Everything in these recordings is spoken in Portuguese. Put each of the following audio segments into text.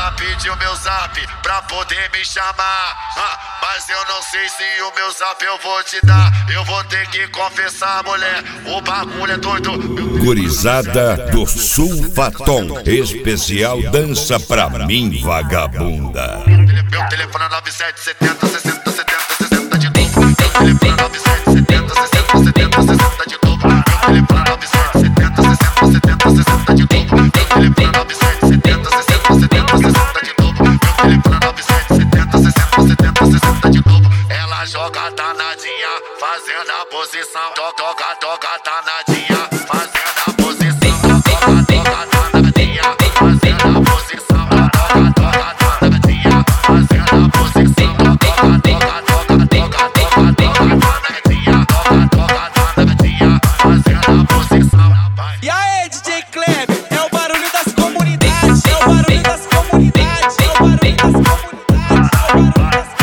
Ela pediu meu zap pra poder me chamar, mas eu não sei se o meu zap eu vou te dar. Eu vou ter que confessar, mulher, o bagulho é doido. Gurizada do Sulfatom, especial dança pra mim, vagabunda. Meu telefone é 9770 60 70 60 de novo. Meu telefone é 9770 60 70 60 de novo. Meu telefone é 9770 60 70 60 de novo. Meu telefone é 9770 60 70 60 de novo. Meu telefone é 9770 60 70 60 de novo. Ela joga danadinha, fazendo a posição. Toca, toca, danadinha, fazendo a posição. Toca, toca, danadinha, fazendo a posição. Toca, toca, danadinha, fazendo a posição. Toca, toca, toca, toca, toca, toca, danadinha. Toca, toca, danadinha, fazendo a posição. E aí, DJ Kleber, é o barulho das comunidades, é o barulho das comunidades, é o barulho das comunidades, é o barulho das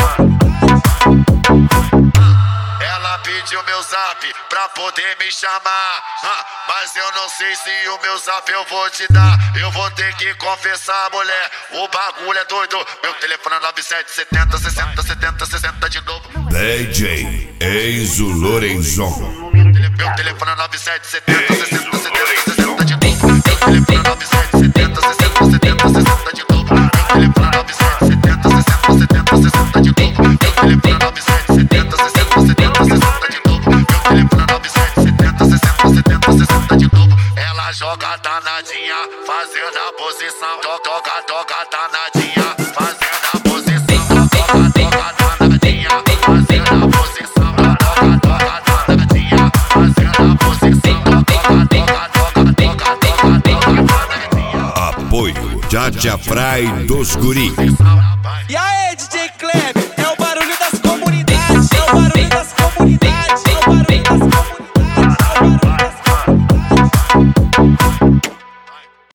comunidades. Ela pediu meu zap pra poder me chamar, mas eu não sei se o meu zap eu vou te dar. Eu vou ter que confessar, mulher, o bagulho é doido. Meu telefone é 9770 60 70 60 de novo. DJ Enzo Lorenzon. Meu telefone é 9770 60 70 60 de novo. Meu telefone é 9770 60 70 60 de novo. Meu telefone é 9770 60 70 60 de novo. Meu telefone é 9770 60 70 60 de novo. Meu telefone é 9770 60 70 60 de novo. Ela joga danadinha, fazendo a posição. Toca, toca, danadinha, fazendo a posição. Toca, toca, danadinha, fazendo a posição. Toca, toca, danadinha, fazendo a posição. Toca, toca, toca, toca, toca, toca, danadinha. Apoio Tchatcha Fry dos Guri. E